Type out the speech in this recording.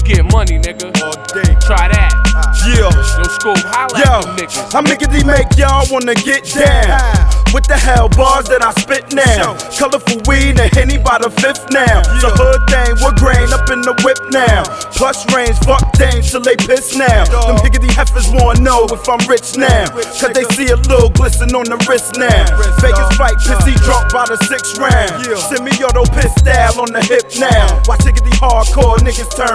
get money, nigga. All day. Try that. Yeah. Yo, Scoop, holla at them niggas. I'm making these make y'all wanna get down. What the hell bars that I spit now? Colorful weed and Henny by the fifth now. So hood thing with grain up in the whip now. Plus range, fuck dames till they piss now. Them higgity heifers wanna know if I'm rich now. Cause they see a little glisten on the wrist now. Vegas fight, pissy drunk by the 6th round. Semi-auto piss style on the hip now. Watch higgity hardcore niggas turn